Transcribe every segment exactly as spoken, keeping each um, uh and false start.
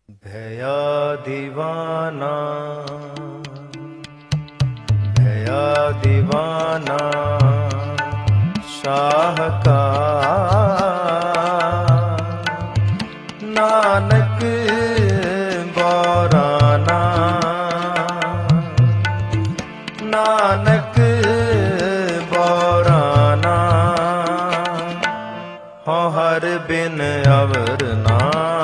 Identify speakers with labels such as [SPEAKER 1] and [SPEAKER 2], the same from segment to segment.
[SPEAKER 1] भया दीवाना भया दीवाना शाह का नानक बौराना नानक बौराना हो हर बिन अवर ना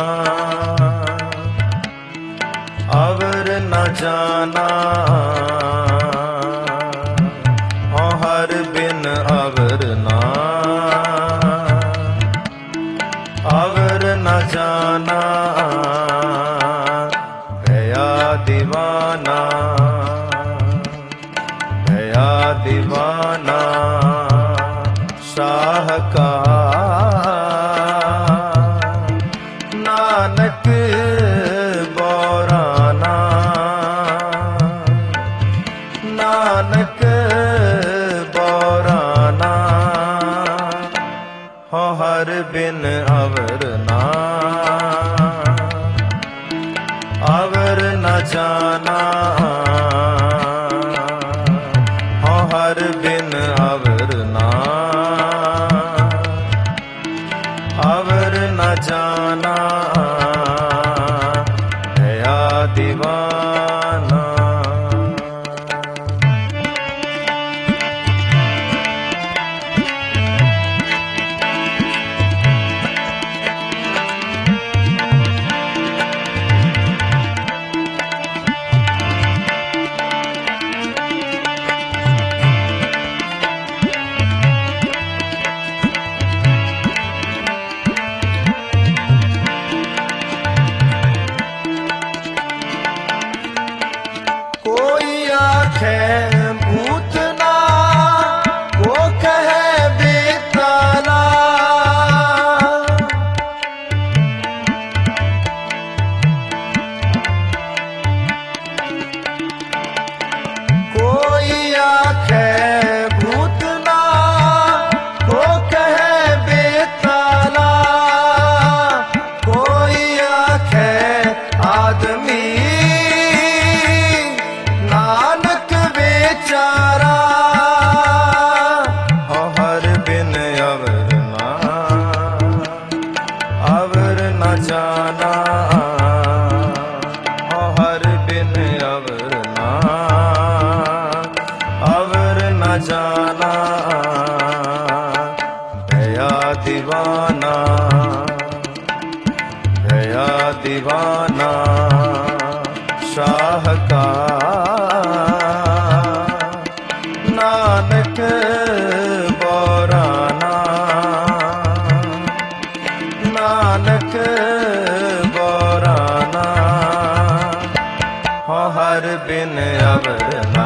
[SPEAKER 1] अवर न जाना हो हर बिन अवर ना अवर न जाना भया दीवाना भया दीवाना शाह का नानक बौराना नानक बौराना हो हर बिन अवर ना अवर न जाना हो हर बिन अवर ना अवर न जाना भया दीवाना भूतना को कहे बेताला कोई आखे भूतना को कहे बेताला कोई आखे आदमी नानक बेचारा हो हर बिन अवर ना अवर न जाना हो हर बिन अवर ना अवर न जाना भया दीवाना भया दीवाना शाह का नानक बौराना नानक बौराना हो हर बिन अवर ना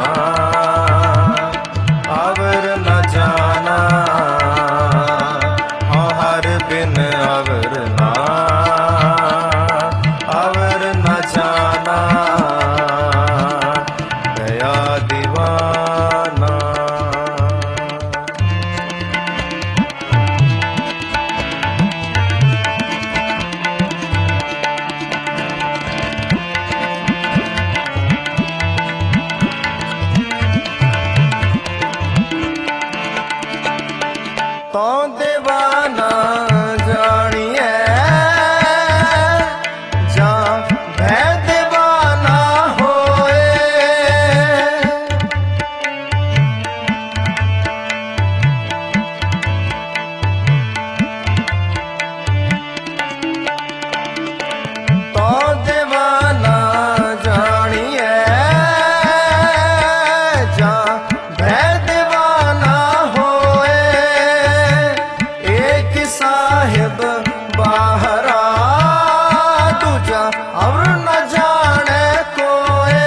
[SPEAKER 1] अवर न जाना हो हर बिन अवर ना अवर न जाना भया दीवाना तो दीवाना जानिए जा भै दीवाना होए तो दीवाना जानिए जा भै दीवाना होए साहिब बाहरा दूजा और न जाने कोए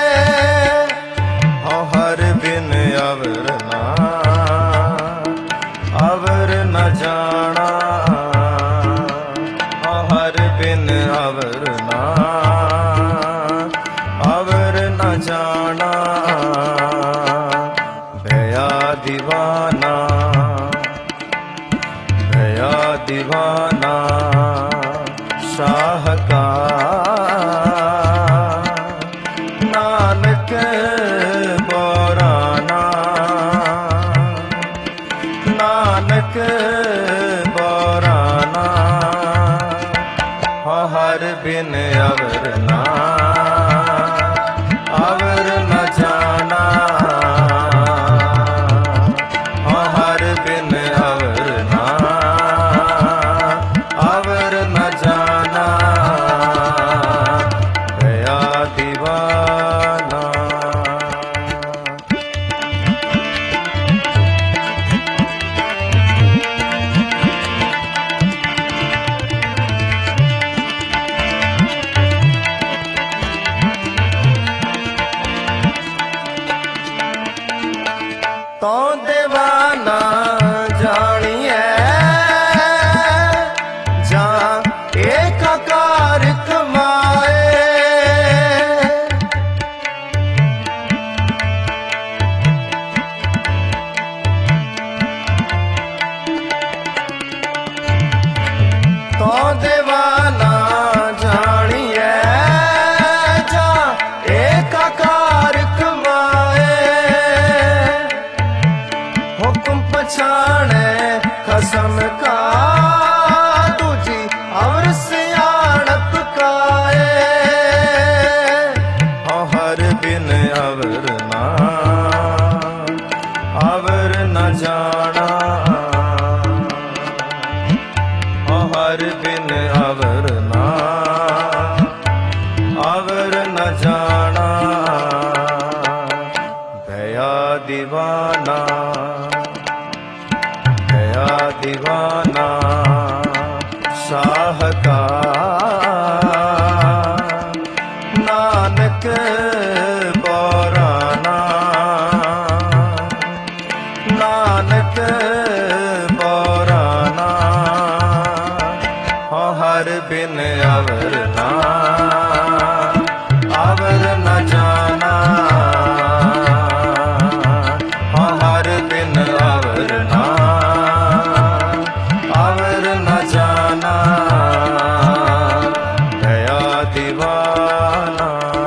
[SPEAKER 1] हो हर बिन अवर ना अवर न जाना हो हर बिन अवर ना अवर न जाना भया दीवाना भया दीवाना शाह का नानक बोराना नानक बोराना हर बिन अवर ना अवर न जाना हर बिन अवर ना अवर न जाना गया दीवाना। तो दीवाना जानिए जा एक कार कमाए तो दीवाना जानिए जा एक कार कमाए हुक्म पछाणे कसम का दूजी और सियाणप काए हर बिन अवर ना अवर न जाना हर बिन अवर ना अवर न जाना भया दीवाना गया दीवाना शाहकार नानक बोराना नानक बोराना हर बिन अवर ना अवर न जाना हर बिन अवर ना अवर न जाना गया दीवाना।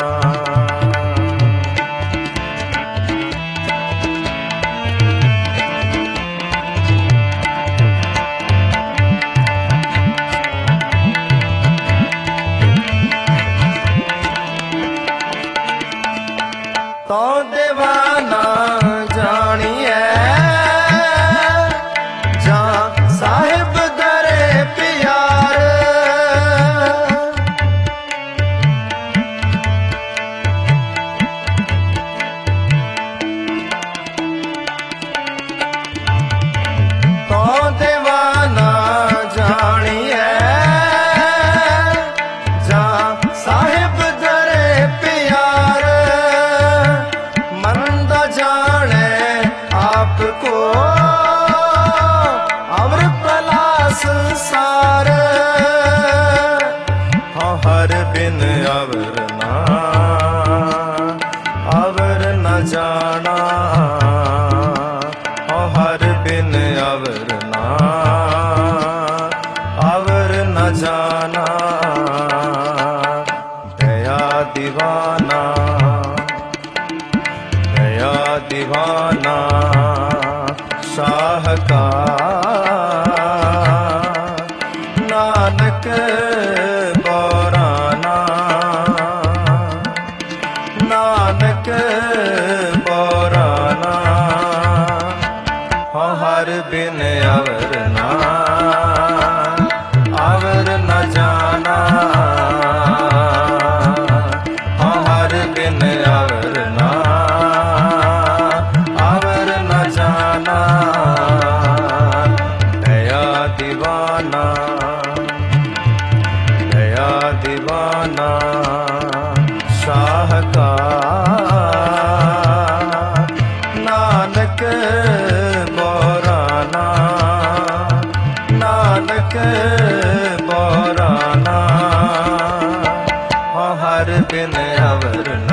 [SPEAKER 1] तो दीवाना जानिए जा साहिब दरे प्यार तो दीवाना जानिए जा साहिब दरे प्यार मंदा जाने आपको और पला संसार हर बिन अवर ना अवर न जाना हर बिन अवर ना अवर न जाना गया दीवाना गया दीवाना शाहकार नानक बोराना नानक बोराना हर बिन अवर ना अवर न जाना हर बिन अवर ना अवर न जाना गया दीवाना गया दीवाना शाहकार नानक बोराना नानक बोराना हर बिन अवर